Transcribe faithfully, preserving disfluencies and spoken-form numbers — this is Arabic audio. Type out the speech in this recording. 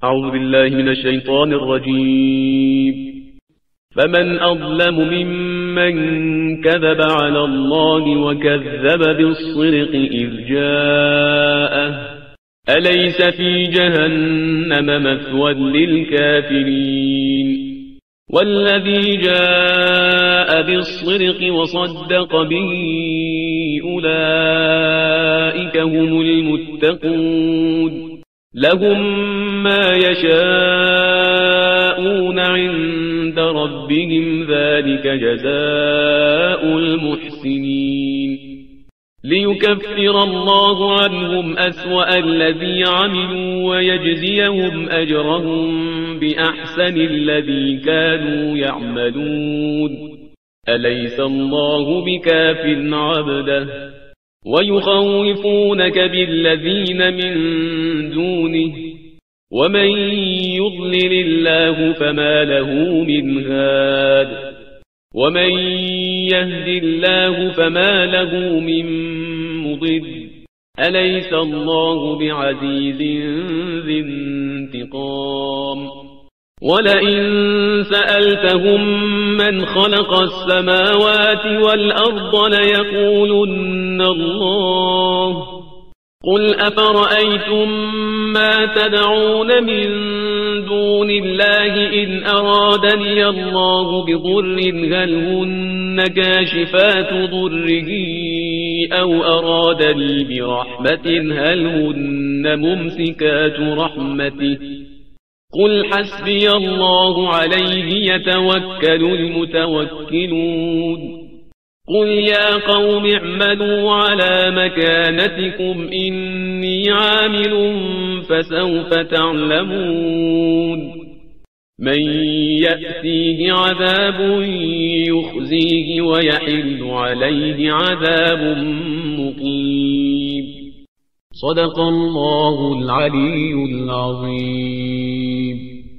أعوذ بالله من الشيطان الرجيم. فمن أظلم ممن كذب على الله وكذب بالصدق إذ جاءه أليس في جهنم مثوى للكافرين والذي جاء بالصدق وصدق به أولئك هم المتقون لهم ما يشاءون عند ربهم ذلك جزاء المحسنين ليكفر الله عنهم أسوأ الذي عملوا ويجزيهم أجرهم بأحسن الذي كانوا يعملون أليس الله بكاف عبده ويخوفونك بالذين من دونه ومن يضلل الله فما له من هاد ومن يهد الله فما له من مضل أليس الله بعزيز ذي انتقام ولئن سألتهم من خلق السماوات والأرض ليقولن الله قل أفرأيتم ما تدعون من دون الله إن أرادني الله بضر هل هن كاشفات ضره أو أرادني برحمة هل هن ممسكات رحمته قل حسبي الله عليه يتوكل المتوكلون قل يا قوم اعملوا على مكانتكم إني عامل فسوف تعلمون من يأتيه عذاب يخزيه ويحل عليه عذاب مقيم صدق الله العلي العظيم.